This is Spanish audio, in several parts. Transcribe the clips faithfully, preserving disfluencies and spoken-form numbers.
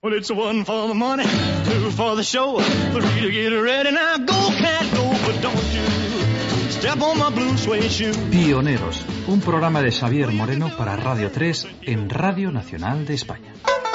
Well, it's one for the money, two for the show, three to get ready. Now go, cat, go, but don't you step on my blue suede shoe. Pioneros, un programa de Xavier Moreno para Radio tres en Radio Nacional de España.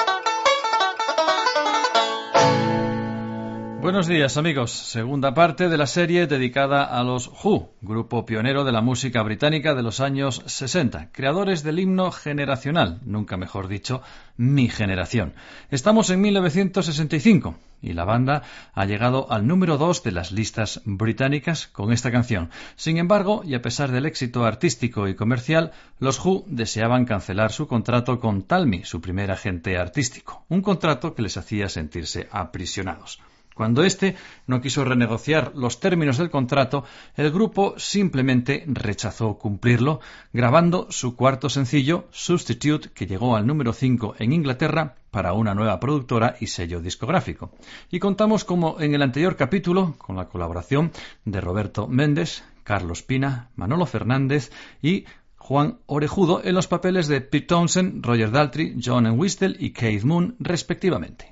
Buenos días, amigos. Segunda parte de la serie dedicada a los Who, grupo pionero de la música británica de los años sesenta, creadores del himno generacional, nunca mejor dicho, mi generación. Estamos en mil novecientos sesenta y cinco y la banda ha llegado al número dos de las listas británicas con esta canción. Sin embargo, y a pesar del éxito artístico y comercial, los Who deseaban cancelar su contrato con Talmy, su primer agente artístico, un contrato que les hacía sentirse aprisionados. Cuando éste no quiso renegociar los términos del contrato, el grupo simplemente rechazó cumplirlo, grabando su cuarto sencillo, Substitute, que llegó al número cinco en Inglaterra para una nueva productora y sello discográfico. Y contamos, como en el anterior capítulo, con la colaboración de Roberto Méndez, Carlos Pina, Manolo Fernández y Juan Orejudo en los papeles de Pete Townshend, Roger Daltrey, John Entwistle y Keith Moon, respectivamente.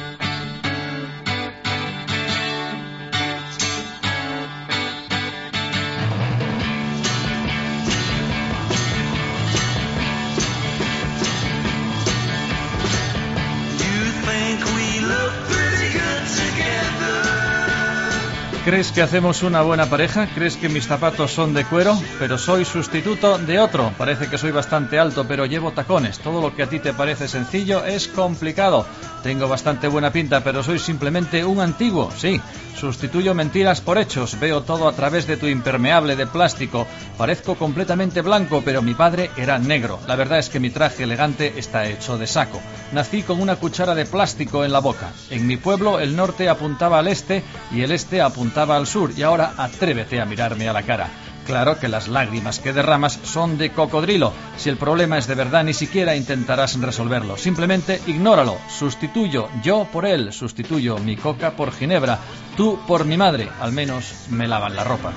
¿Crees que hacemos una buena pareja? ¿Crees que mis zapatos son de cuero? Pero soy sustituto de otro. Parece que soy bastante alto, pero llevo tacones. Todo lo que a ti te parece sencillo es complicado. Tengo bastante buena pinta, pero soy simplemente un antiguo. Sí, sustituyo mentiras por hechos. Veo todo a través de tu impermeable de plástico. Parezco completamente blanco, pero mi padre era negro. La verdad es que mi traje elegante está hecho de saco. Nací con una cuchara de plástico en la boca. En mi pueblo el norte apuntaba al este y el este apuntaba al sur, y ahora atrévete a mirarme a la cara. Claro que las lágrimas que derramas son de cocodrilo. Si el problema es de verdad, ni siquiera intentarás resolverlo. Simplemente ignóralo. Sustituyo yo por él. Sustituyo mi coca por ginebra. Tú por mi madre. Al menos me lavan la ropa.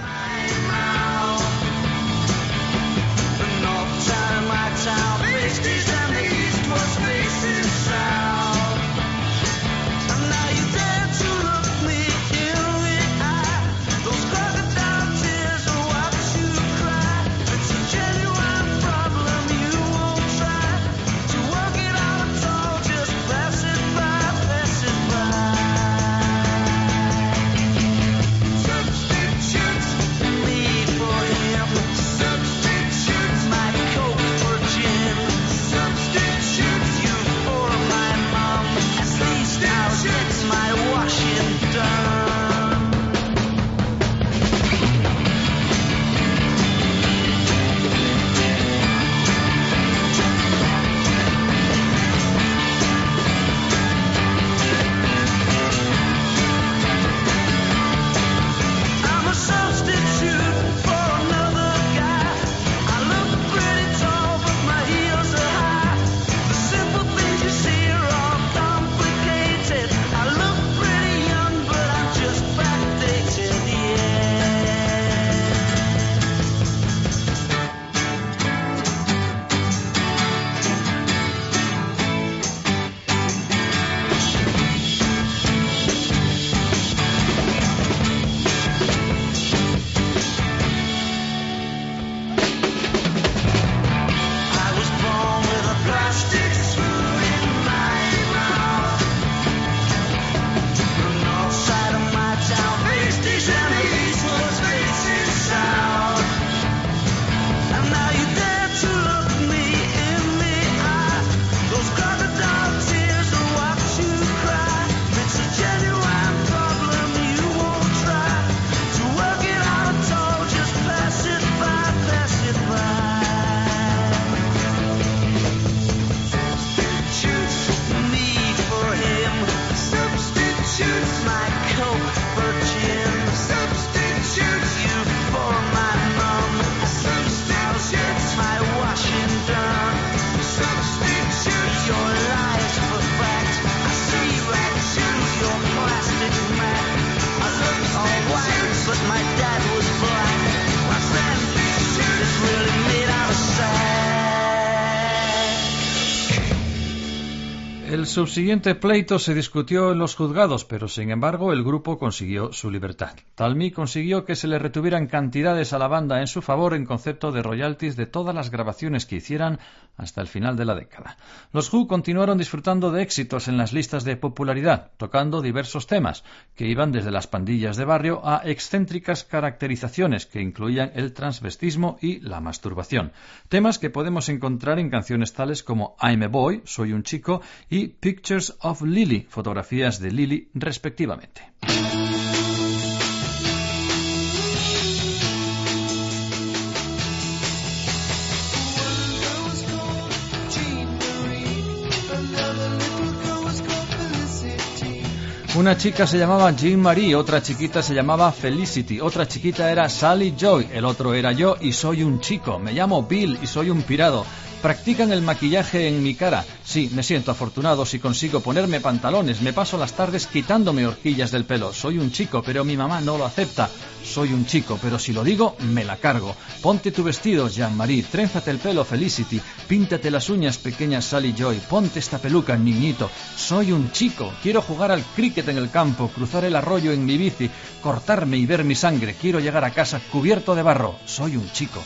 subsiguiente pleito se discutió en los juzgados, pero sin embargo el grupo consiguió su libertad. Talmy consiguió que se le retuvieran cantidades a la banda en su favor en concepto de royalties de todas las grabaciones que hicieran hasta el final de la década. Los Who continuaron disfrutando de éxitos en las listas de popularidad, tocando diversos temas, que iban desde las pandillas de barrio a excéntricas caracterizaciones que incluían el transvestismo y la masturbación. Temas que podemos encontrar en canciones tales como I'm a Boy, Soy un chico, y Pictures of Lily, fotografías de Lily, respectivamente. Una chica se llamaba Jean Marie, otra chiquita se llamaba Felicity, otra chiquita era Sally Joy, el otro era yo y soy un chico. Me llamo Bill y soy un pirado. Practican el maquillaje en mi cara. Sí, me siento afortunado si consigo ponerme pantalones. Me paso las tardes quitándome horquillas del pelo. Soy un chico, pero mi mamá no lo acepta. Soy un chico, pero si lo digo, me la cargo. Ponte tu vestido, Jean-Marie. Trénzate el pelo, Felicity. Píntate las uñas, pequeña Sally Joy. Ponte esta peluca, niñito. Soy un chico. Quiero jugar al cricket en el campo, cruzar el arroyo en mi bici, cortarme y ver mi sangre. Quiero llegar a casa cubierto de barro. Soy un chico.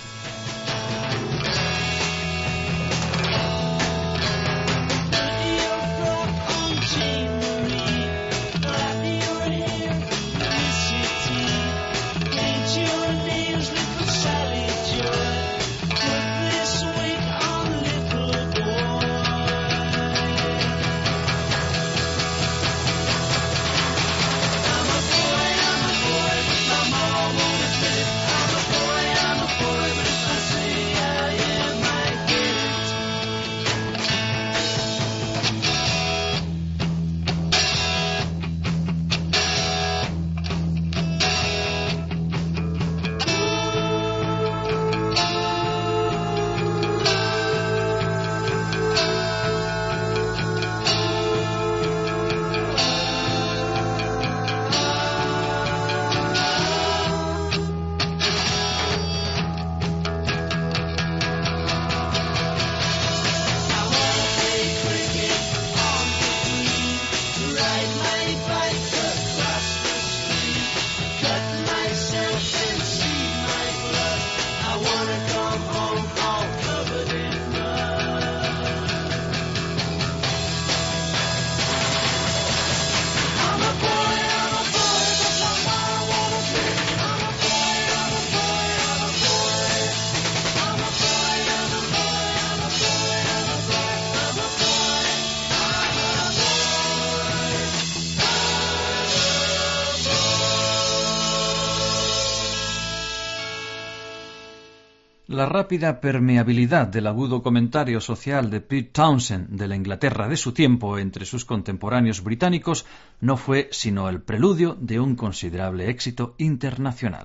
La rápida permeabilidad del agudo comentario social de Pete Townshend de la Inglaterra de su tiempo entre sus contemporáneos británicos no fue sino el preludio de un considerable éxito internacional.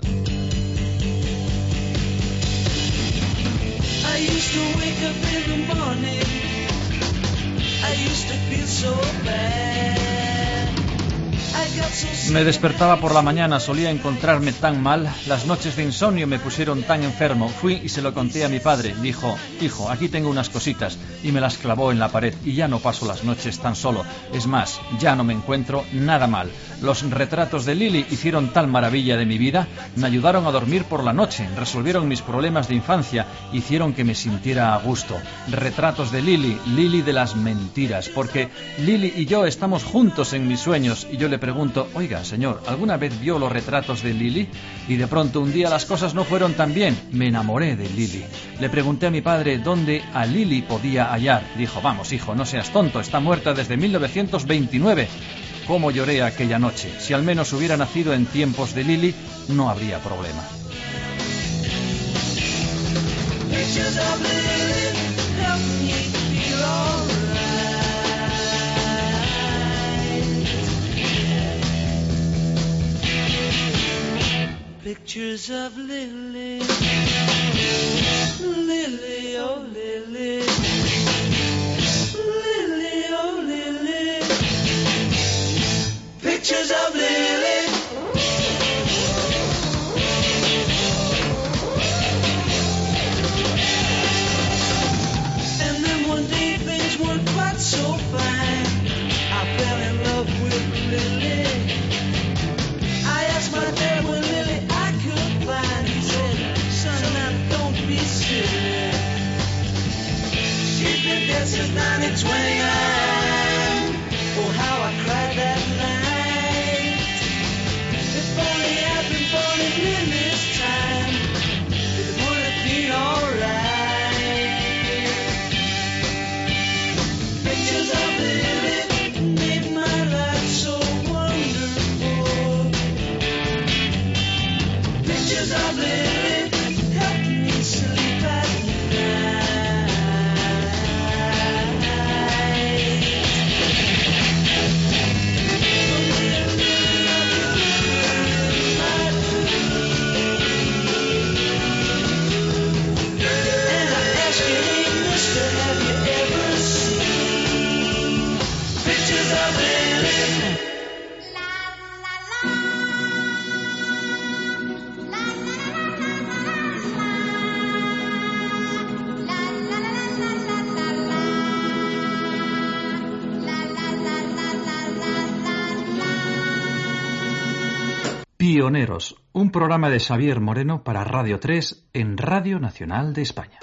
Me despertaba por la mañana, solía encontrarme tan mal, las noches de insomnio me pusieron tan enfermo. Fui y se lo conté a mi padre. Dijo: hijo, aquí tengo unas cositas, y me las clavó en la pared, y ya no paso las noches tan solo. Es más, ya no me encuentro nada mal. Los retratos de Lily hicieron tal maravilla de mi vida, me ayudaron a dormir por la noche, resolvieron mis problemas de infancia, hicieron que me sintiera a gusto. Retratos de Lily, Lily de las mentiras, porque Lily y yo estamos juntos en mis sueños, y yo le pregunto: oiga, señor, ¿alguna vez vio los retratos de Lily? Y de pronto un día las cosas no fueron tan bien, me enamoré de Lily. Le pregunté a mi padre dónde a Lily podía hallar. Dijo: vamos, hijo, no seas tonto, está muerta desde mil novecientos veintinueve. ¿Cómo lloré aquella noche? Si al menos hubiera nacido en tiempos de Lily, no habría problema. Pictures of Lily, Lily, oh Lily, Lily, oh Lily, pictures of Lily. And then one day things weren't quite so fine. up with Lily. I asked my dad when Lily I could find. He said, son, now don't be silly. She's been dead since nineteen twenty-nine. Oh, how I cried that night. If only I'd been born in Lily's time, it would have been alright. Pictures of Lily made my life so wonderful. Pictures of Lily helped me sleep at night. Pioneros, un programa de Xavier Moreno para Radio tres en Radio Nacional de España.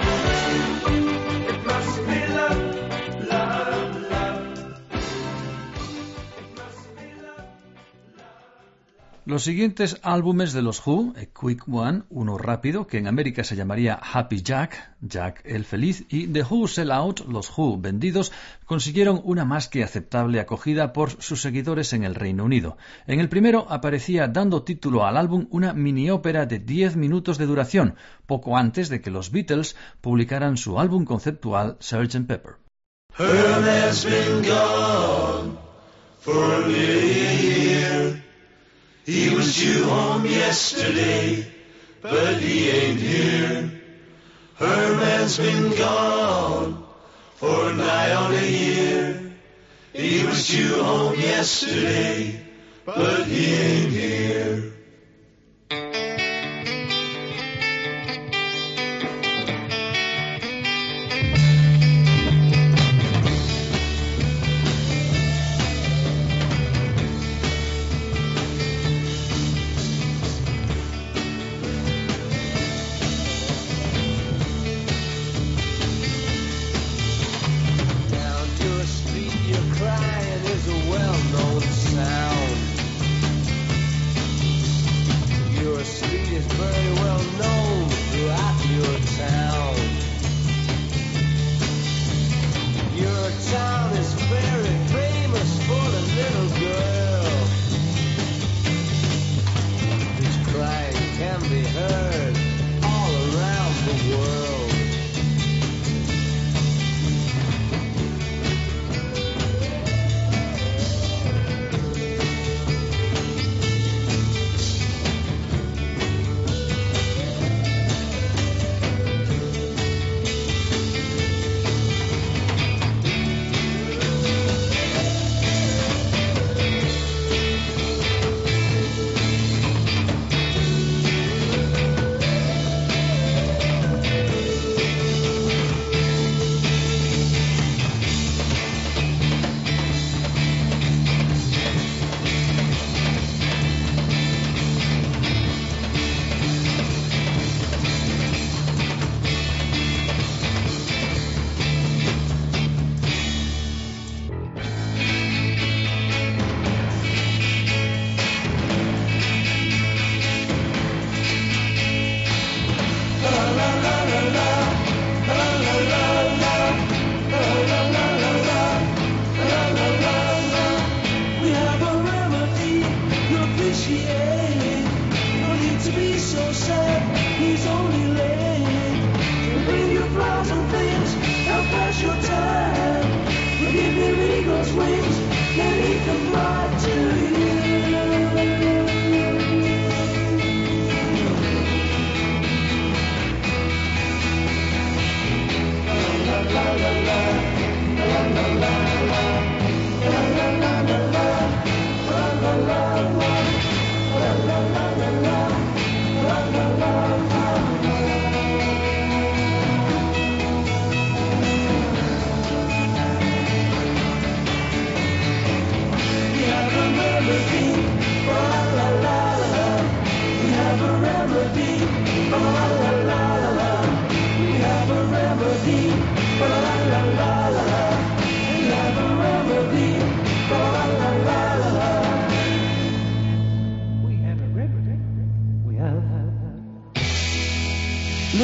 Los siguientes álbumes de los Who, A Quick One, uno rápido, que en América se llamaría Happy Jack, Jack el Feliz, y The Who Sell Out, los Who vendidos, consiguieron una más que aceptable acogida por sus seguidores en el Reino Unido. En el primero aparecía dando título al álbum una mini-ópera de diez minutos de duración, poco antes de que los Beatles publicaran su álbum conceptual sergeant Pepper. Herb has been gone for nearly a year. He was due home yesterday, but he ain't here. Herman's been gone for nigh on a year. He was due home yesterday, but he ain't here.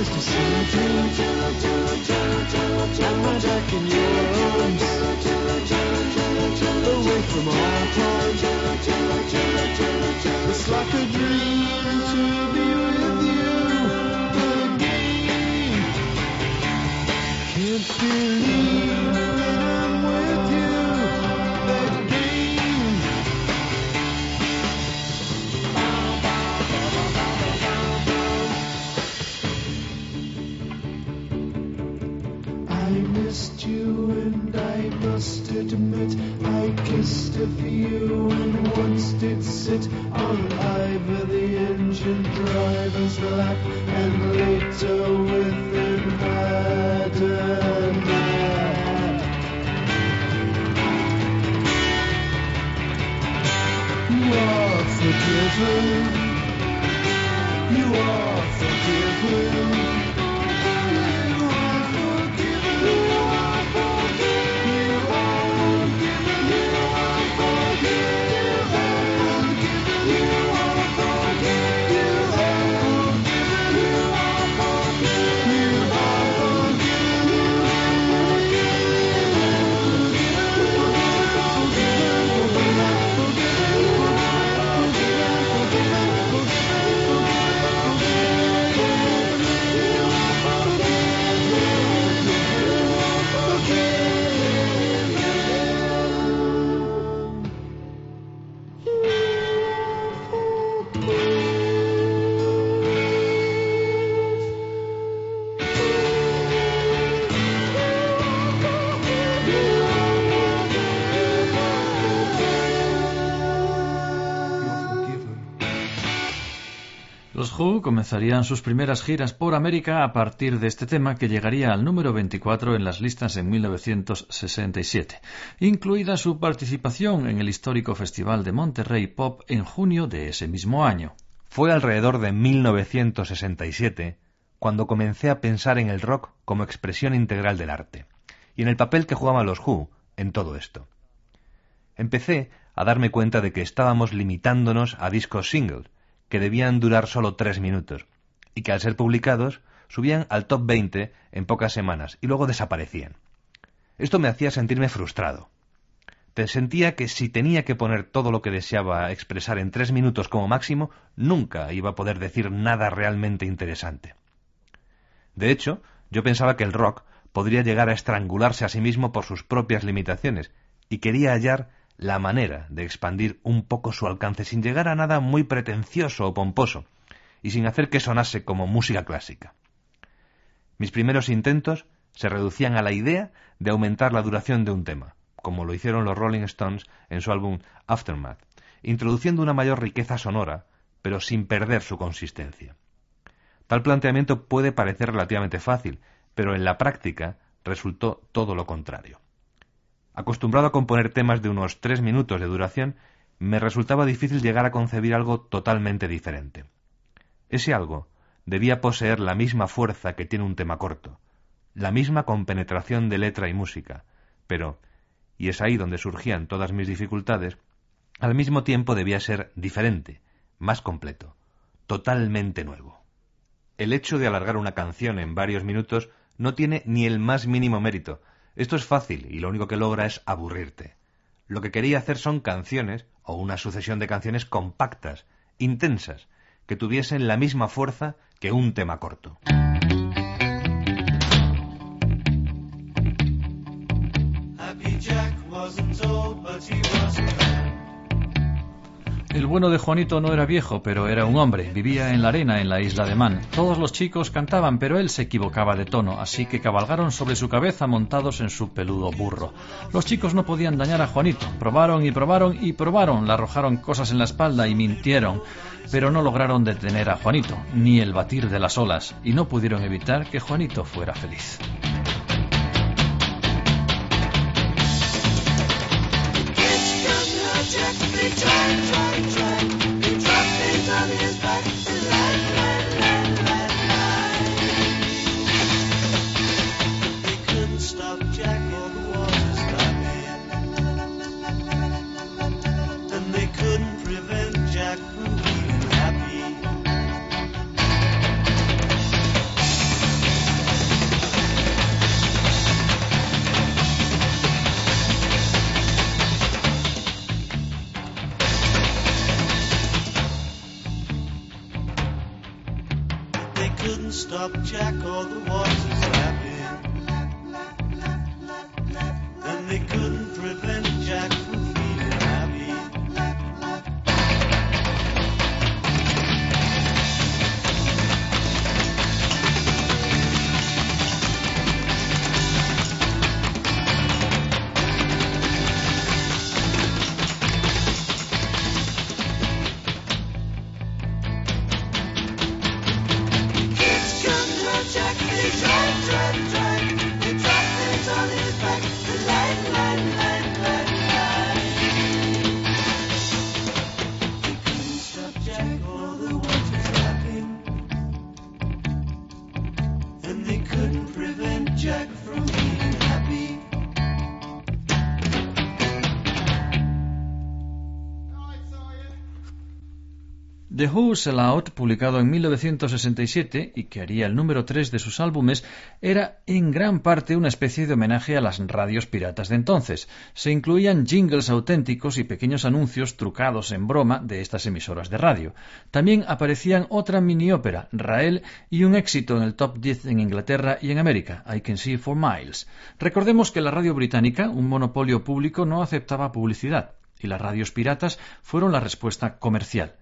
nice to see you too. And my back in your arms, away from all harm. It's like a dream to be with you again. Can't believe that I'm with you again. I missed you and I must admit I kissed a few and once did sit on either the engine driver's lap and later within had a nap. You are forgiven. You are forgiven. You are forgiven. You are forgiven. Los Who comenzarían sus primeras giras por América a partir de este tema, que llegaría al número veinticuatro en las listas en mil novecientos sesenta y siete, incluida su participación en el histórico Festival de Monterrey Pop en junio de ese mismo año. Fue alrededor de mil novecientos sesenta y siete cuando comencé a pensar en el rock como expresión integral del arte, y en el papel que jugaban los Who en todo esto. Empecé a darme cuenta de que estábamos limitándonos a discos singles, que debían durar solo tres minutos, y que al ser publicados subían al top veinte en pocas semanas y luego desaparecían. Esto me hacía sentirme frustrado. Te sentía que si tenía que poner todo lo que deseaba expresar en tres minutos como máximo, nunca iba a poder decir nada realmente interesante. De hecho, yo pensaba que el rock podría llegar a estrangularse a sí mismo por sus propias limitaciones, y quería hallar la manera de expandir un poco su alcance sin llegar a nada muy pretencioso o pomposo, y sin hacer que sonase como música clásica. Mis primeros intentos se reducían a la idea de aumentar la duración de un tema, como lo hicieron los Rolling Stones en su álbum Aftermath, introduciendo una mayor riqueza sonora, pero sin perder su consistencia. Tal planteamiento puede parecer relativamente fácil, pero en la práctica resultó todo lo contrario. Acostumbrado a componer temas de unos tres minutos de duración, me resultaba difícil llegar a concebir algo totalmente diferente. Ese algo debía poseer la misma fuerza que tiene un tema corto, la misma compenetración de letra y música, pero, y es ahí donde surgían todas mis dificultades, al mismo tiempo debía ser diferente, más completo, totalmente nuevo. El hecho de alargar una canción en varios minutos no tiene ni el más mínimo mérito. Esto es fácil y lo único que logra es aburrirte. Lo que quería hacer son canciones, o una sucesión de canciones compactas, intensas, que tuviesen la misma fuerza que un tema corto. Happy Jack wasn't old, but he wasn't fat. El bueno de Juanito no era viejo, pero era un hombre. Vivía en la arena en la isla de Man. Todos los chicos cantaban, pero él se equivocaba de tono, así que cabalgaron sobre su cabeza montados en su peludo burro. Los chicos no podían dañar a Juanito. Probaron y probaron y probaron. Le arrojaron cosas en la espalda y mintieron. Pero no lograron detener a Juanito, ni el batir de las olas, y no pudieron evitar que Juanito fuera feliz. Stop Jack or the waters lapping, and they couldn't prevent Jack from feeling happy. The Who Sell Out, publicado en mil novecientos sesenta y siete y que haría el número tres de sus álbumes, era en gran parte una especie de homenaje a las radios piratas de entonces. Se incluían jingles auténticos y pequeños anuncios trucados en broma de estas emisoras de radio. También aparecían otra mini ópera, Rael, y un éxito en el top diez en Inglaterra y en América, I Can See for Miles. Recordemos que la radio británica, un monopolio público, no aceptaba publicidad, y las radios piratas fueron la respuesta comercial.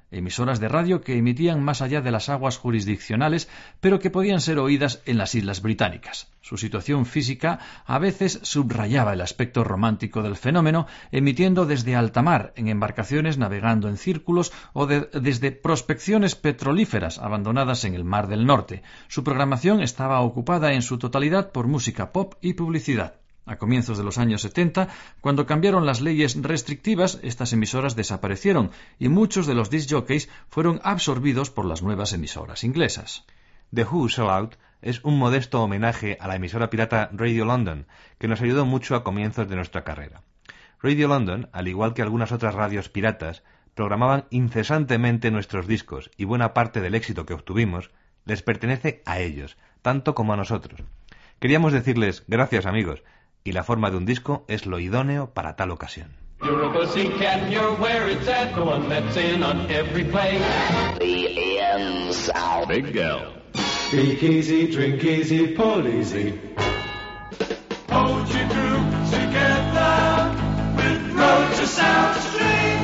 emisoras de radio que emitían más allá de las aguas jurisdiccionales, pero que podían ser oídas en las islas británicas. Su situación física a veces subrayaba el aspecto romántico del fenómeno, emitiendo desde alta mar, en embarcaciones navegando en círculos o de, desde prospecciones petrolíferas abandonadas en el Mar del Norte. Su programación estaba ocupada en su totalidad por música pop y publicidad. A comienzos de los años setenta, cuando cambiaron las leyes restrictivas, estas emisoras desaparecieron y muchos de los disc jockeys fueron absorbidos por las nuevas emisoras inglesas. The Who Sold Out es un modesto homenaje a la emisora pirata Radio London, que nos ayudó mucho a comienzos de nuestra carrera. Radio London, al igual que algunas otras radios piratas, programaban incesantemente nuestros discos y buena parte del éxito que obtuvimos les pertenece a ellos, tanto como a nosotros. Queríamos decirles gracias, amigos, y la forma de un disco es lo idóneo para tal ocasión. You're a pussycat and you're where it's at, the one that's in on every play. The A M sound. Big L. Speak easy, drink easy, pull easy. Hold your group together with Road to South Street.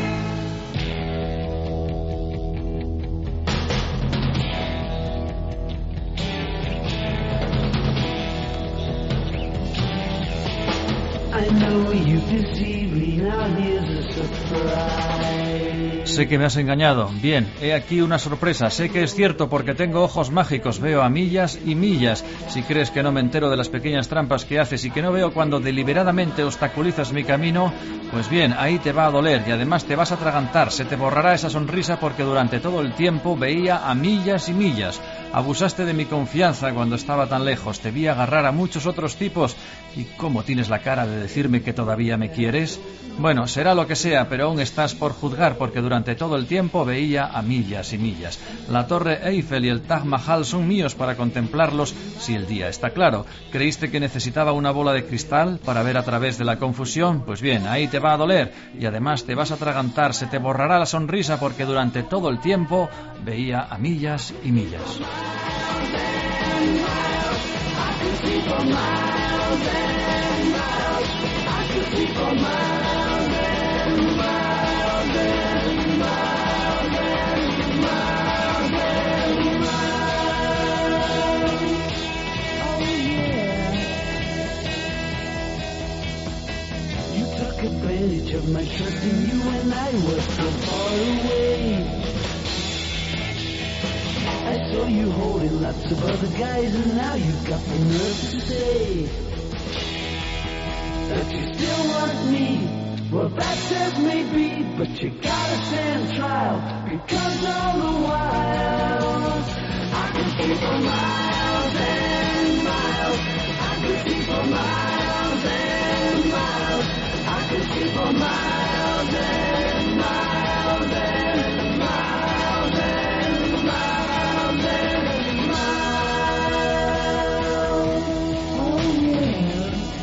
I know you deceive me, now here's a surprise. Sé que me has engañado. Bien, he aquí una sorpresa. Sé que es cierto porque tengo ojos mágicos. Veo a millas y millas. Si crees que no me entero de las pequeñas trampas que haces y que no veo cuando deliberadamente obstaculizas mi camino, pues bien, ahí te va a doler y además te vas a atragantar. Se te borrará esa sonrisa porque durante todo el tiempo veía a millas y millas. Abusaste de mi confianza cuando estaba tan lejos. Te vi agarrar a muchos otros tipos. ¿Y cómo tienes la cara de decirme que todavía me quieres? Bueno, será lo que sea, pero aún estás por juzgar porque durante todo el tiempo veía a millas y millas. La Torre Eiffel y el Taj Mahal son míos para contemplarlos si el día está claro. ¿Creíste que necesitaba una bola de cristal para ver a través de la confusión? Pues bien, ahí te va a doler y además te vas a atragantar. Se te borrará la sonrisa porque durante todo el tiempo veía a millas y millas. Advantage of my trust in you when I was so far away. I saw you holding lots of other guys and now you've got the nerve to say that you still want me. Well, that's as may be, but you gotta stand trial because all the while I can see for miles and miles. I can see for miles and miles. I can see for miles and miles and miles and miles and miles. Oh yeah.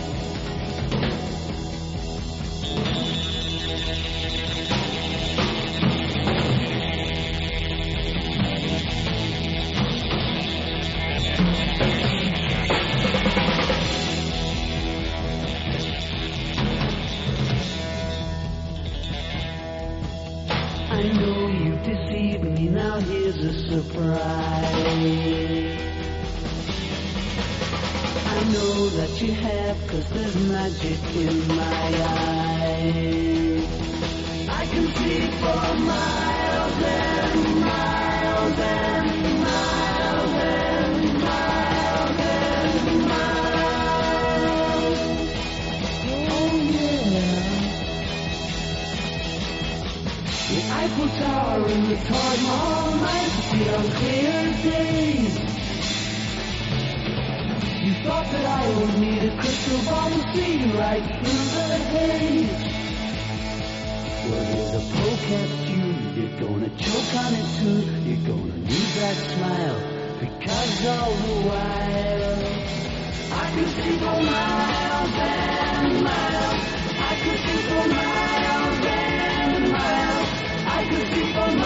I know you deceived me, now here's a surprise. I know that you have, 'cause there's magic in my eyes. I can see for miles and miles and miles and miles and miles. Oh yeah. The Eiffel Tower and the Taj Mahal might see on clear days. You thought that I would need a crystal ball to see right through the haze. Well, here's a poke at you. You're gonna choke on it too. You're gonna lose that smile because all the while I can see for miles and miles. I can see for miles and miles. I can see for miles and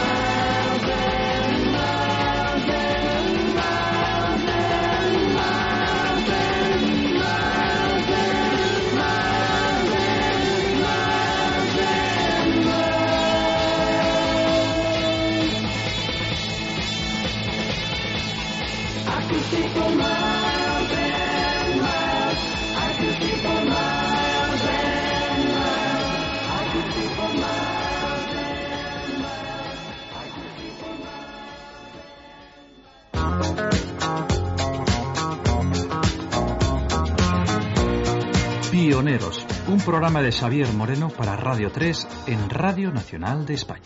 miles and miles and miles and miles and miles and miles and miles. Pioneros, un programa de Xavier Moreno para Radio tres en Radio Nacional de España.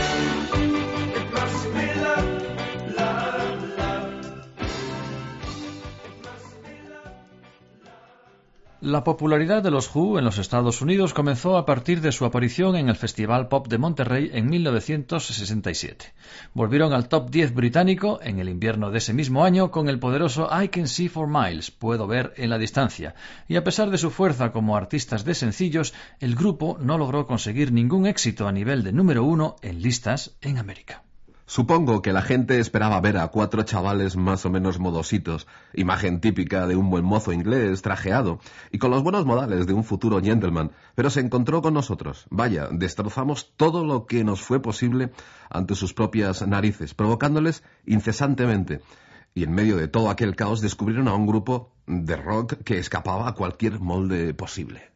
La popularidad de los Who en los Estados Unidos comenzó a partir de su aparición en el Festival Pop de Monterrey en mil novecientos sesenta y siete. Volvieron al top diez británico en el invierno de ese mismo año con el poderoso I Can See for Miles, Puedo ver en la distancia, y a pesar de su fuerza como artistas de sencillos, el grupo no logró conseguir ningún éxito a nivel de número uno en listas en América. Supongo que la gente esperaba ver a cuatro chavales más o menos modositos, imagen típica de un buen mozo inglés trajeado y con los buenos modales de un futuro gentleman, pero se encontró con nosotros. Vaya, destrozamos todo lo que nos fue posible ante sus propias narices, provocándoles incesantemente. Y en medio de todo aquel caos descubrieron a un grupo de rock que escapaba a cualquier molde posible.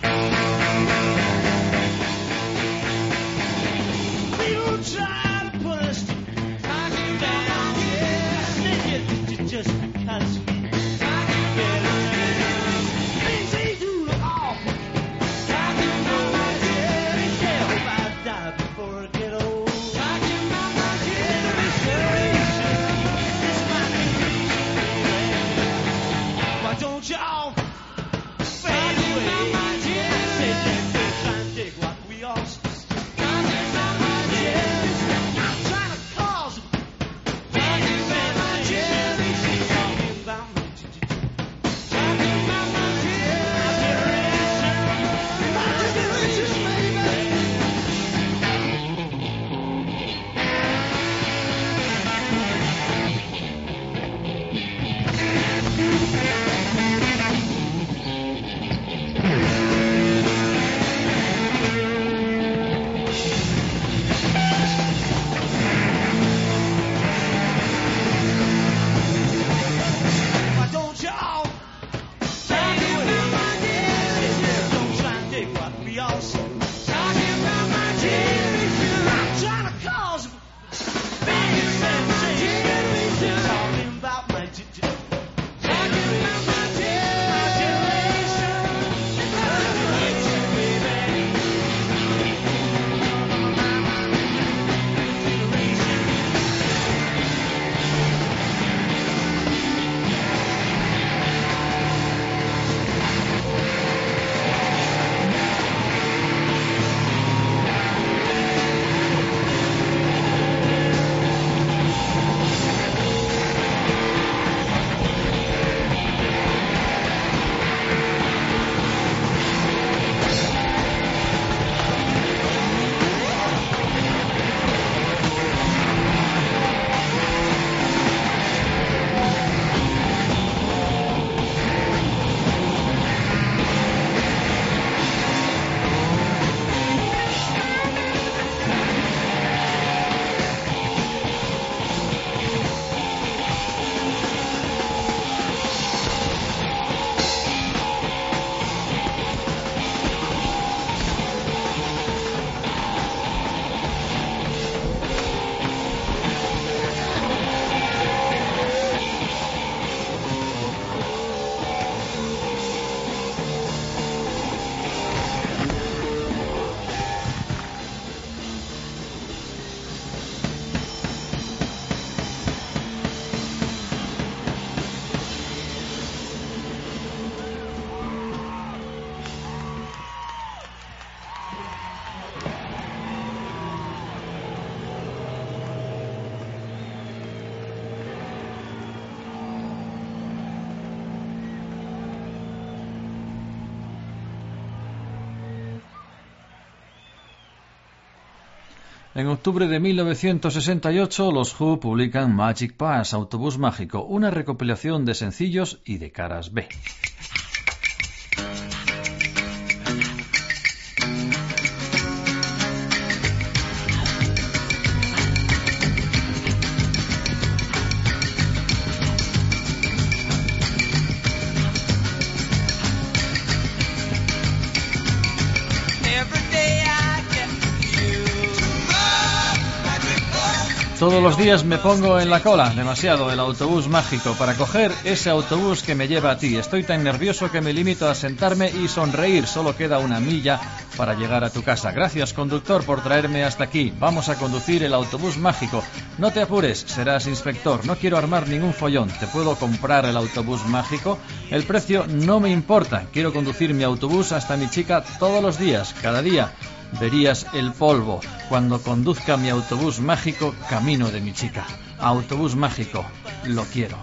En octubre de mil novecientos sesenta y ocho, los Who publican Magic Pass, Autobús Mágico, una recopilación de sencillos y de caras B. Todos los días me pongo en la cola, demasiado, el autobús mágico, para coger ese autobús que me lleva a ti. Estoy tan nervioso que me limito a sentarme y sonreír. Solo queda una milla para llegar a tu casa. Gracias, conductor, por traerme hasta aquí. Vamos a conducir el autobús mágico. No te apures, serás inspector. No quiero armar ningún follón. ¿Te puedo comprar el autobús mágico? El precio no me importa. Quiero conducir mi autobús hasta mi chica todos los días, cada día. Verías el polvo cuando conduzca mi autobús mágico camino de mi chica. Autobús mágico, lo quiero.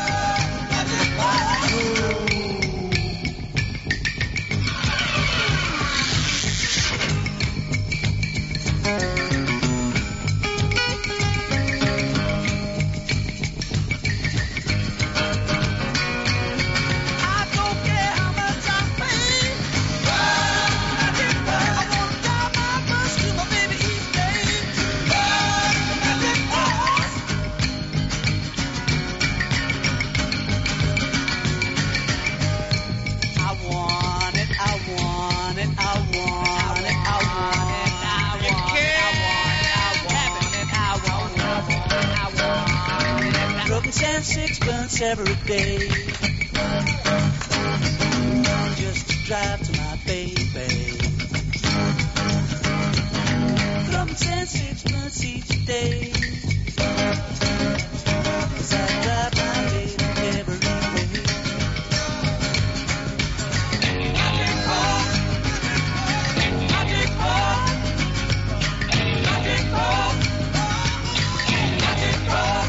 Sixpence every day, just to drive to my baby. From ten sixpence each day, 'cause I drive my baby every way. Magic Ball, Magic Ball, Magic Ball, Magic Ball.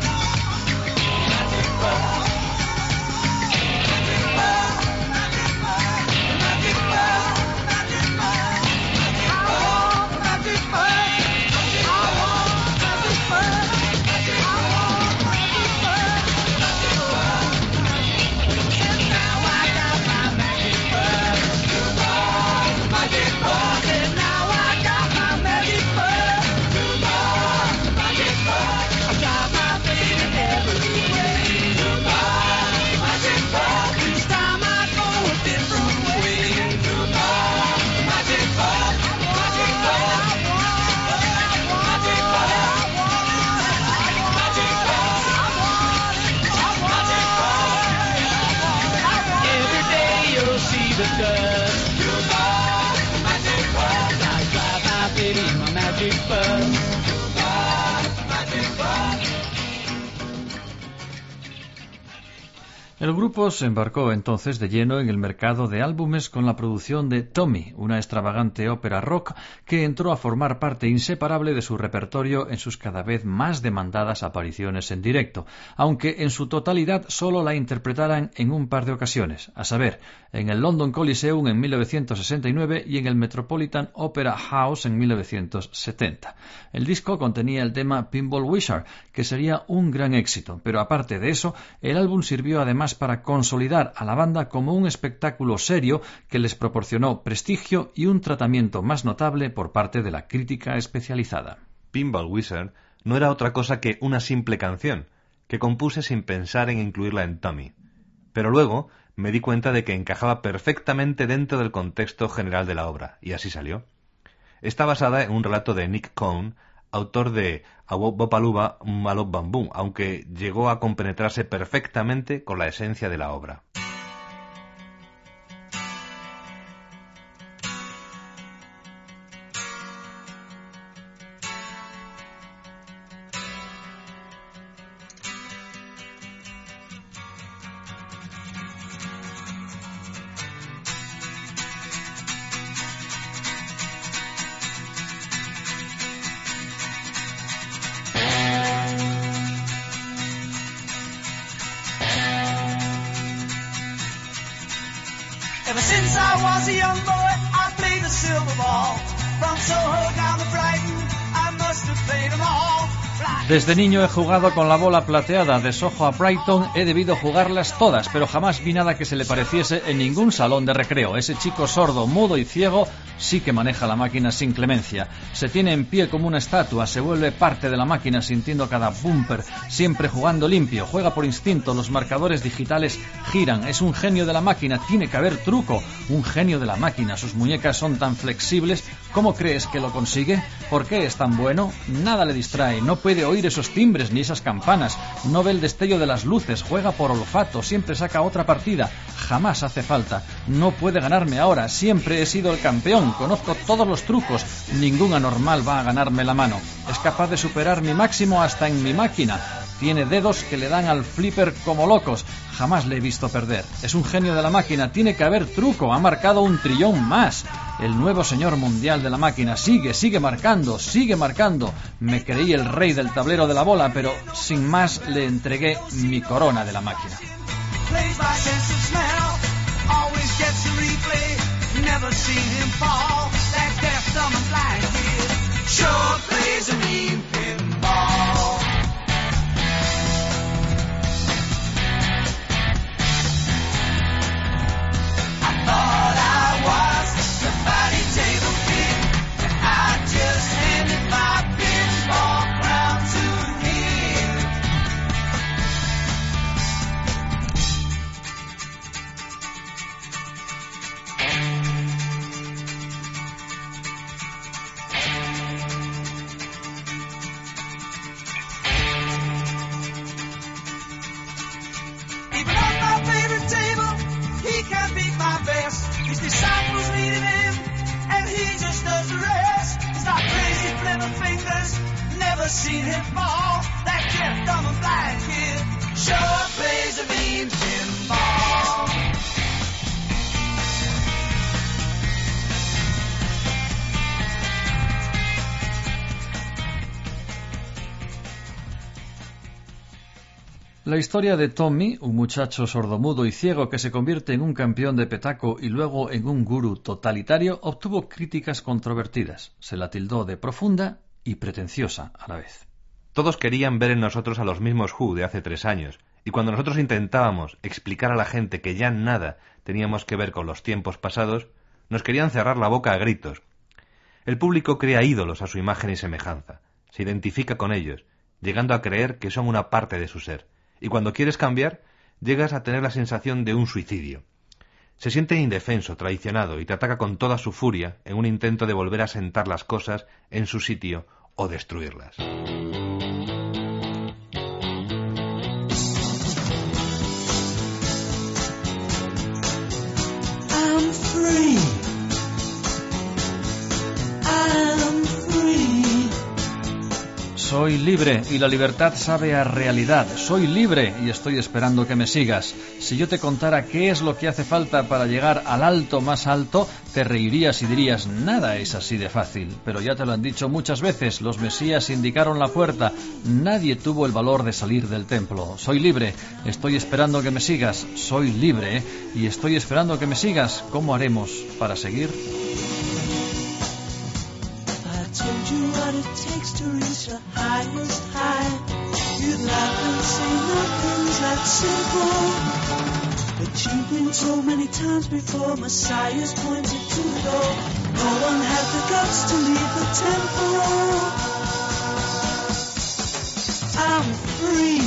El grupo se embarcó entonces de lleno en el mercado de álbumes con la producción de Tommy, una extravagante ópera rock que entró a formar parte inseparable de su repertorio en sus cada vez más demandadas apariciones en directo, aunque en su totalidad solo la interpretaran en un par de ocasiones, a saber, en el London Coliseum en mil novecientos sesenta y nueve y en el Metropolitan Opera House en mil novecientos setenta. El disco contenía el tema Pinball Wizard, que sería un gran éxito, pero aparte de eso, el álbum sirvió además para consolidar a la banda como un espectáculo serio que les proporcionó prestigio y un tratamiento más notable por parte de la crítica especializada. Pinball Wizard no era otra cosa que una simple canción, que compuse sin pensar en incluirla en Tommy. Pero luego me di cuenta de que encajaba perfectamente dentro del contexto general de la obra, y así salió. Está basada en un relato de Nick Cohn, autor de Awopaluba Malop Bamboo, aunque llegó a compenetrarse perfectamente con la esencia de la obra. Ever since I was a young boy, I played the silver ball. From Soho down to Brighton, I must have played them all. Desde niño he jugado con la bola plateada. De Soho a Brighton he debido jugarlas todas, pero jamás vi nada que se le pareciese en ningún salón de recreo. Ese chico sordo, mudo y ciego sí que maneja la máquina sin clemencia. Se tiene en pie como una estatua, se vuelve parte de la máquina sintiendo cada bumper, siempre jugando limpio, juega por instinto, los marcadores digitales giran. Es un genio de la máquina, tiene que haber truco. Un genio de la máquina, sus muñecas son tan flexibles ¿Cómo crees que lo consigue? ¿Por qué es tan bueno? Nada le distrae, no puede oír esos timbres ni esas campanas, no ve el destello de las luces, juega por olfato, siempre saca otra partida, jamás hace falta, no puede ganarme ahora, siempre he sido el campeón, conozco todos los trucos, ningún anormal va a ganarme la mano, es capaz de superar mi máximo hasta en mi máquina, tiene dedos que le dan al flipper como locos, jamás le he visto perder, es un genio de la máquina, tiene que haber truco, ha marcado un trillón más, el nuevo señor mundial de la máquina, sigue, sigue marcando, sigue marcando, me creí el rey del tablero de la bola, pero sin más le entregué mi corona de la máquina. Seen him fall, that jet from a flying kid sure plays a mean pinball. La historia de Tommy, un muchacho sordomudo y ciego que se convierte en un campeón de petaco y luego en un gurú totalitario, obtuvo críticas controvertidas. Se la tildó de profunda y pretenciosa a la vez. Todos querían ver en nosotros a los mismos Who de hace tres años, y cuando nosotros intentábamos explicar a la gente que ya nada teníamos que ver con los tiempos pasados, nos querían cerrar la boca a gritos. El público crea ídolos a su imagen y semejanza, se identifica con ellos, llegando a creer que son una parte de su ser, y cuando quieres cambiar, llegas a tener la sensación de un suicidio. Se siente indefenso, traicionado, y te ataca con toda su furia en un intento de volver a sentar las cosas en su sitio o destruirlas. I'm free. I'm free. Soy libre y la libertad sabe a realidad. Soy libre y estoy esperando que me sigas. Si yo te contara qué es lo que hace falta para llegar al alto más alto, te reirías y dirías, nada es así de fácil. Pero ya te lo han dicho muchas veces, los mesías indicaron la puerta. Nadie tuvo el valor de salir del templo. Soy libre, estoy esperando que me sigas. Soy libre y estoy esperando que me sigas. ¿Cómo haremos para seguir? Told you what it takes to reach the highest high. You'd laugh and say nothing's that simple. But you've been told many times before, Messiah's pointed to the door. No one had the guts to leave the temple. I'm free.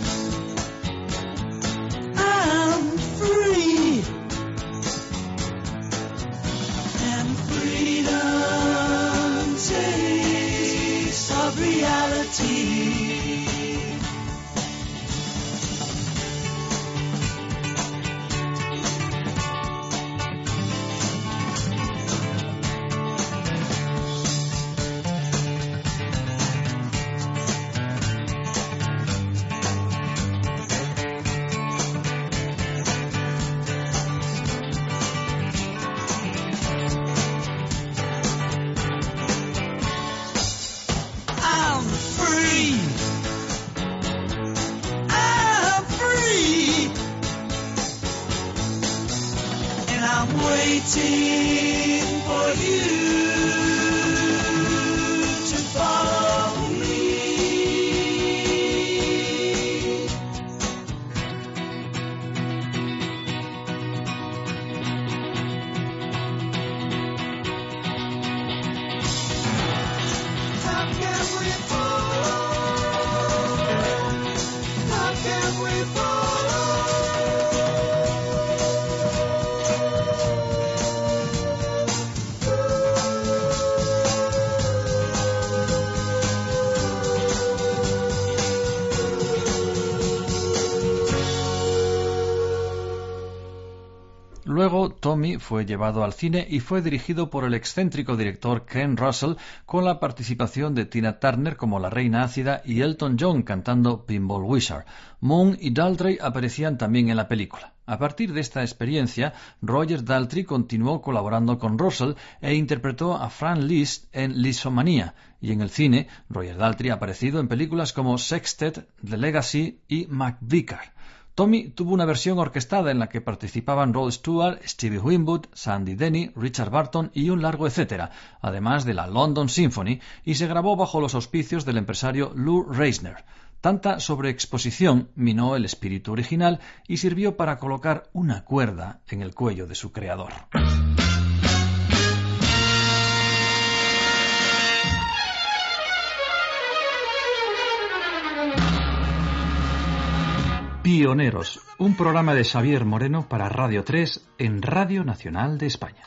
I'm free. And freedom taste of reality. Waiting for you to follow me. How can we follow? How can we follow? Luego, Tommy fue llevado al cine y fue dirigido por el excéntrico director Ken Russell, con la participación de Tina Turner como la reina ácida y Elton John cantando Pinball Wizard. Moon y Daltrey aparecían también en la película. A partir de esta experiencia, Roger Daltrey continuó colaborando con Russell e interpretó a Frank Liszt en Lisztomania, y en el cine, Roger Daltrey ha aparecido en películas como Sextet, The Legacy y McVicar. Tommy tuvo una versión orquestada en la que participaban Rod Stewart, Stevie Winwood, Sandy Denny, Richard Burton y un largo etcétera, además de la London Symphony, y se grabó bajo los auspicios del empresario Lou Reisner. Tanta sobreexposición minó el espíritu original y sirvió para colocar una cuerda en el cuello de su creador. Pioneros, un programa de Xavier Moreno para Radio tres en Radio Nacional de España.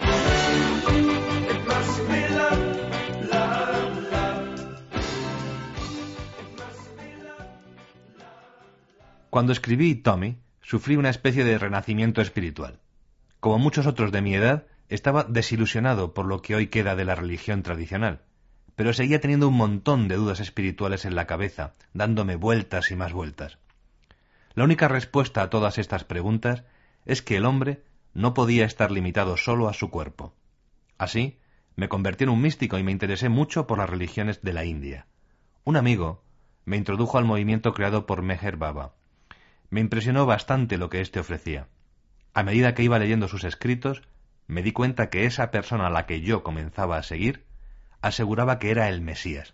Cuando escribí Tommy, sufrí una especie de renacimiento espiritual. Como muchos otros de mi edad, estaba desilusionado por lo que hoy queda de la religión tradicional, pero seguía teniendo un montón de dudas espirituales en la cabeza, dándome vueltas y más vueltas. La única respuesta a todas estas preguntas es que el hombre no podía estar limitado solo a su cuerpo. Así, me convertí en un místico y me interesé mucho por las religiones de la India. Un amigo me introdujo al movimiento creado por Meher Baba. Me impresionó bastante lo que éste ofrecía. A medida que iba leyendo sus escritos, me di cuenta que esa persona a la que yo comenzaba a seguir aseguraba que era el Mesías.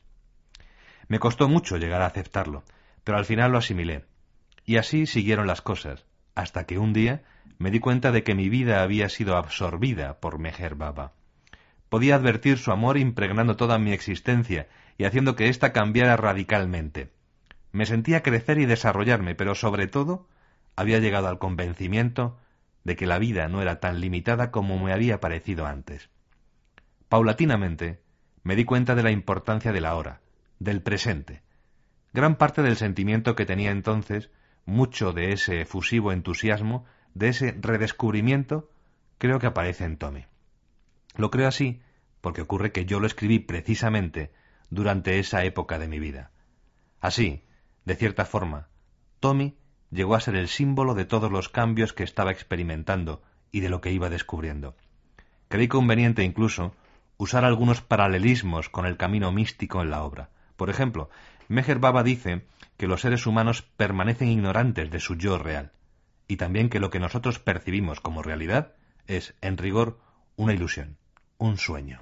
Me costó mucho llegar a aceptarlo, pero al final lo asimilé. Y así siguieron las cosas, hasta que un día me di cuenta de que mi vida había sido absorbida por Meher Baba. Podía advertir su amor impregnando toda mi existencia y haciendo que ésta cambiara radicalmente. Me sentía crecer y desarrollarme, pero sobre todo había llegado al convencimiento de que la vida no era tan limitada como me había parecido antes. Paulatinamente me di cuenta de la importancia de la hora, del presente. Gran parte del sentimiento que tenía entonces, mucho de ese efusivo entusiasmo, de ese redescubrimiento, creo que aparece en Tommy. Lo creo así porque ocurre que yo lo escribí precisamente durante esa época de mi vida. Así, de cierta forma, Tommy llegó a ser el símbolo de todos los cambios que estaba experimentando y de lo que iba descubriendo. Creí conveniente incluso usar algunos paralelismos con el camino místico en la obra. Por ejemplo, Meher Baba dice que los seres humanos permanecen ignorantes de su yo real, y también que lo que nosotros percibimos como realidad es, en rigor, una ilusión, un sueño.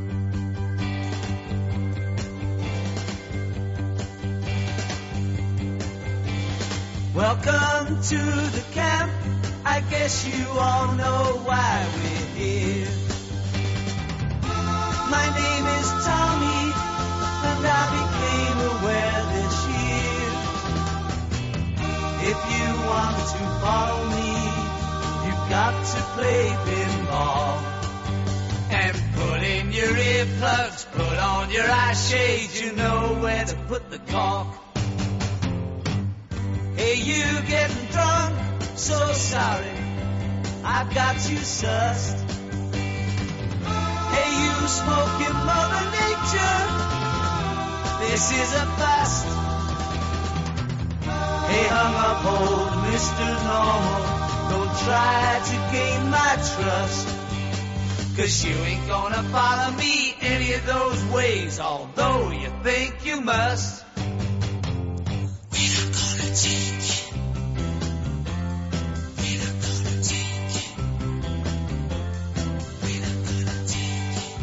Welcome to the camp. I guess you all know why we're here. My name is Tommy, and I became aware this year. If you want to follow me, you've got to play pinball. And put in your earplugs, put on your eye shades, you know where to put the cork. Hey, you getting drunk? So sorry, I've got you sussed. Hey, you smoking Mother Nature? This is a bust. Hey, hung up old Mister Normal, don't try to gain my trust. Cause you ain't gonna follow me any of those ways, although you think you must. We're not gonna take it. We're not gonna take it. We're not gonna take it.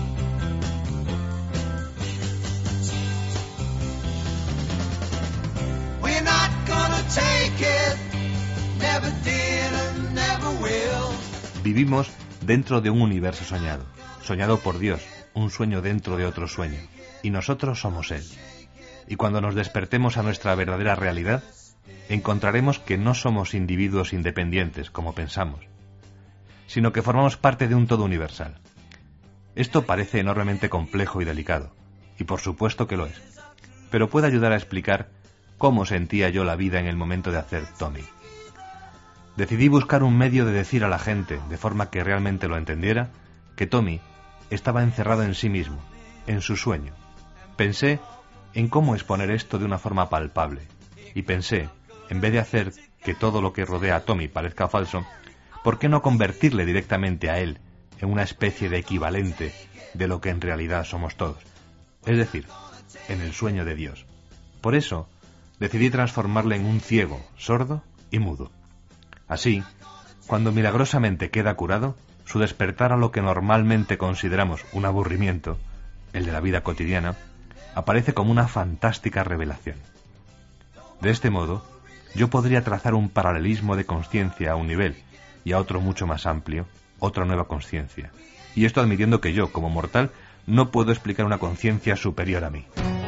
We're not gonna take it. Never did and never will. Vivimos dentro de un universo soñado, soñado por Dios, un sueño dentro de otro sueño, y nosotros somos Él. Y cuando nos despertemos a nuestra verdadera realidad, encontraremos que no somos individuos independientes, como pensamos, sino que formamos parte de un todo universal. Esto parece enormemente complejo y delicado, y por supuesto que lo es, pero puede ayudar a explicar cómo sentía yo la vida en el momento de hacer Tommy. decidí buscar un medio de decir a la gente, de forma que realmente lo entendiera, que Tommy estaba encerrado en sí mismo, en su sueño. Pensé en cómo exponer esto de una forma palpable, y pensé, en vez de hacer que todo lo que rodea a Tommy parezca falso, ¿por qué no convertirle directamente a él en una especie de equivalente de lo que en realidad somos todos? Es decir, en el sueño de Dios. Por eso, decidí transformarle en un ciego, sordo y mudo. Así, cuando milagrosamente queda curado, su despertar a lo que normalmente consideramos un aburrimiento, el de la vida cotidiana, aparece como una fantástica revelación. De este modo, yo podría trazar un paralelismo de conciencia a un nivel y a otro mucho más amplio, otra nueva conciencia. Y esto admitiendo que yo, como mortal, no puedo explicar una conciencia superior a mí.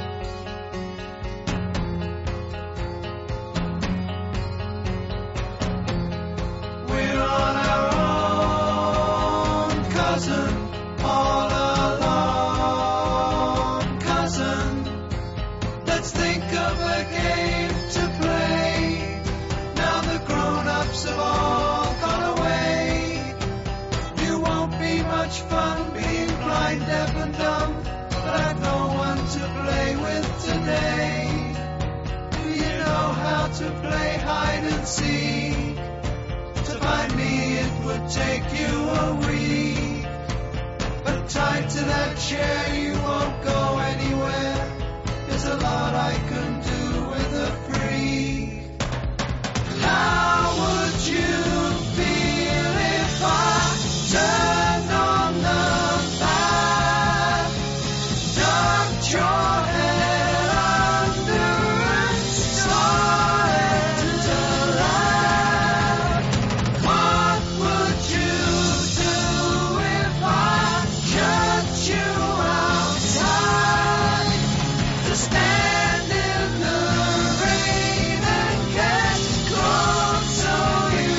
To play hide and seek. To find me it would take you a week. But tied to that chair you won't go anywhere. There's a lot I can do with a freak. How would you feel if I turned on the back, ducked your head under and started to laugh? What would you do if I shut you outside to stand in the rain and catch cold so you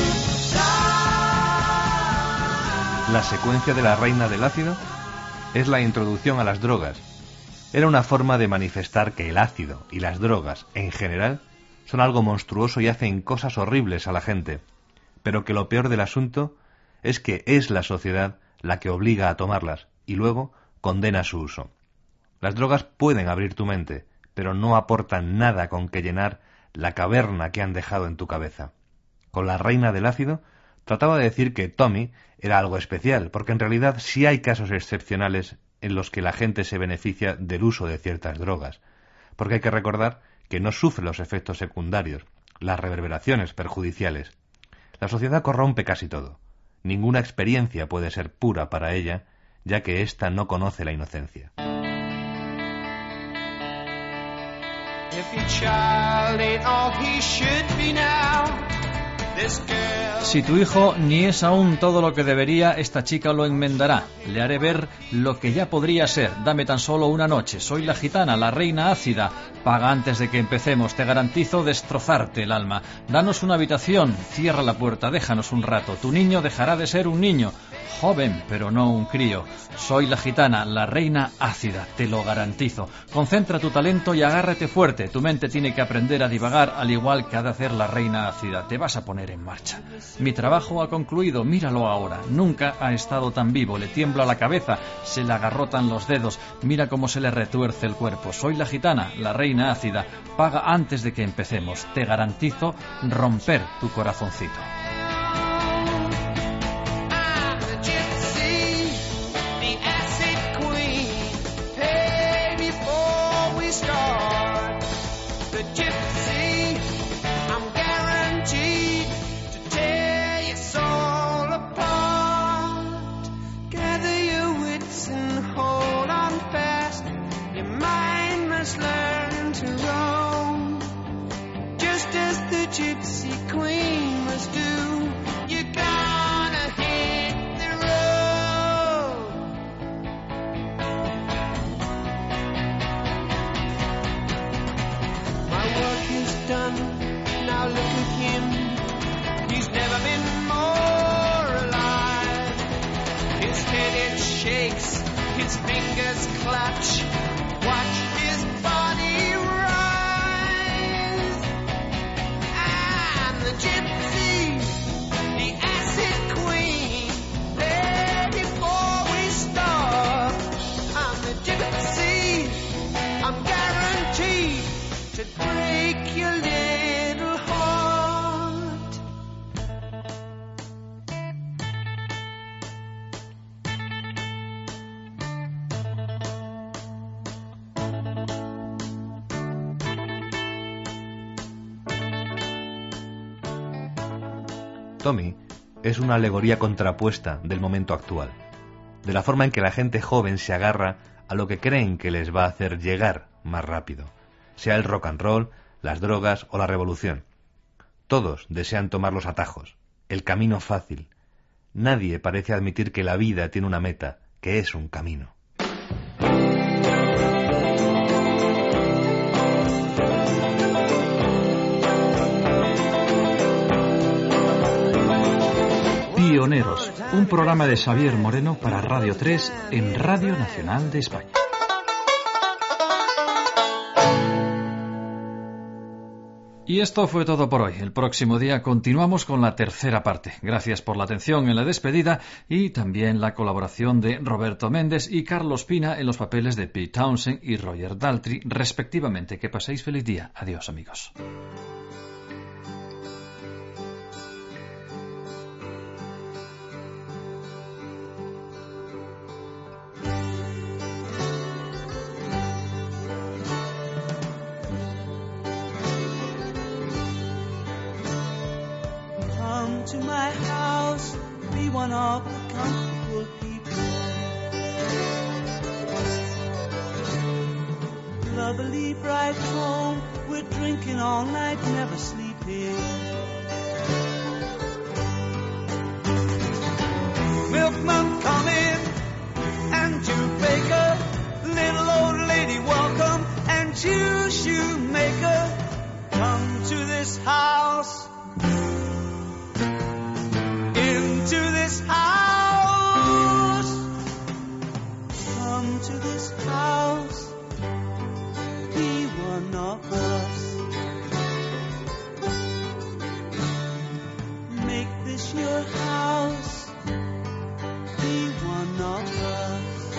die? La secuencia de la reina del ácido es la introducción a las drogas. Era una forma de manifestar que el ácido y las drogas, en general, son algo monstruoso y hacen cosas horribles a la gente, pero que lo peor del asunto es que es la sociedad la que obliga a tomarlas y luego condena su uso. Las drogas pueden abrir tu mente, pero no aportan nada con que llenar la caverna que han dejado en tu cabeza. Con la reina del ácido trataba de decir que Tommy era algo especial, porque en realidad sí hay casos excepcionales en los que la gente se beneficia del uso de ciertas drogas, porque hay que recordar que no sufre los efectos secundarios, las reverberaciones perjudiciales. La sociedad corrompe casi todo. Ninguna experiencia puede ser pura para ella, ya que ésta no conoce la inocencia. If your child ain't all he should be now, this girl. Si tu hijo ni es aún todo lo que debería, esta chica lo enmendará. Le haré ver lo que ya podría ser. Dame tan solo una noche. Soy la gitana, la reina ácida. Paga antes de que empecemos. Te garantizo destrozarte el alma. Danos una habitación. Cierra la puerta. Déjanos un rato. Tu niño dejará de ser un niño. Joven, pero no un crío. Soy la gitana, la reina ácida. Te lo garantizo. Concentra tu talento y agárrate fuerte. Tu mente tiene que aprender a divagar al igual que ha de hacer la reina ácida. Te vas a poner en marcha. Mi trabajo ha concluido, míralo ahora. Nunca ha estado tan vivo, le tiembla la cabeza, se le agarrotan los dedos, mira cómo se le retuerce el cuerpo. Soy la gitana, la reina ácida. Paga antes de que empecemos. Te garantizo romper tu corazoncito. Gypsy queen must do. You're gonna hit the road. My work is done. Now look at him. He's never been more alive. His head it shakes. His fingers clutch. Watch his body rise. The gypsy break your little heart. Tommy es una alegoría contrapuesta del momento actual, de la forma en que la gente joven se agarra a lo que creen que les va a hacer llegar más rápido, sea el rock and roll, las drogas o la revolución. Todos desean tomar los atajos, el camino fácil. Nadie parece admitir que la vida tiene una meta, que es un camino. Pioneros, un programa de Xavier Moreno para Radio tres en Radio Nacional de España. Y esto fue todo por hoy. El próximo día continuamos con la tercera parte. Gracias por la atención en la despedida y también la colaboración de Roberto Méndez y Carlos Pina en los papeles de Pete Townshend y Roger Daltrey, respectivamente. Que paséis feliz día. Adiós, amigos. To my house, be one of the comfortable people. Lovely bright home, we're drinking all night, never sleeping. Milkman come in, and you baker, little old lady welcome, and you shoemaker, come to this house. To this house, come to this house, be one of us. Make this your house, be one of us.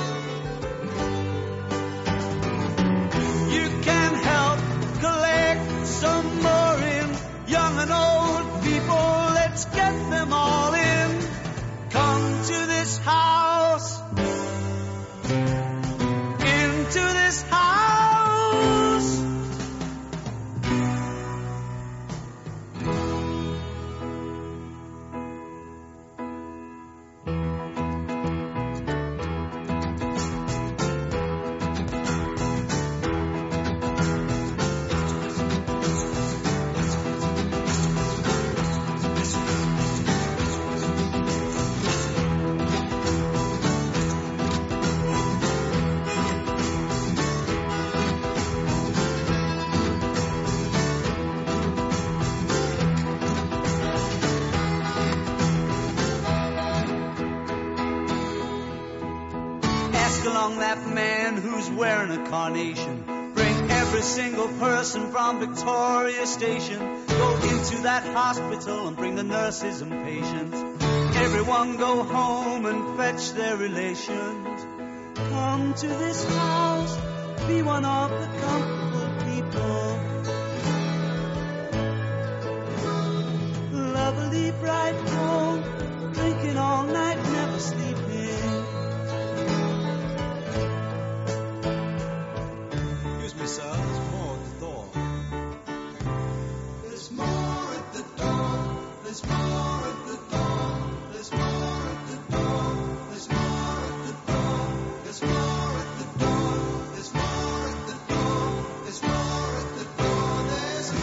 You can help collect some more in young and old people. Let's get them all in. Come to this house. Into this house. Along that man who's wearing a carnation. Bring every single person from Victoria Station. Go into that hospital and bring the nurses and patients. Everyone go home and fetch their relations. Come to this house, be one of the comfortable people. Lovely bright home, drinking all night, never sleeping. Sir, there's more at the door. There's more at the door. There's more at the door. There's more at the door. There's more at the door. There's more at the door. There's more at the door. There's more at the door. There's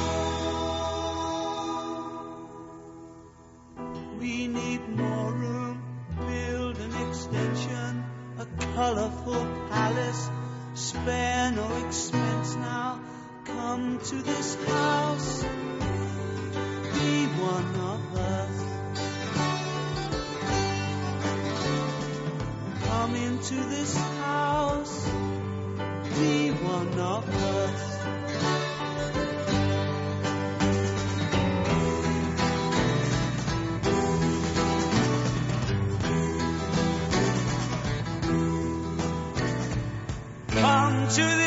more. We need more room. Build an extension. A colorful palace. Spare no expense now. Come to this house. Be one of us. Come into this house. Be one of us. Come to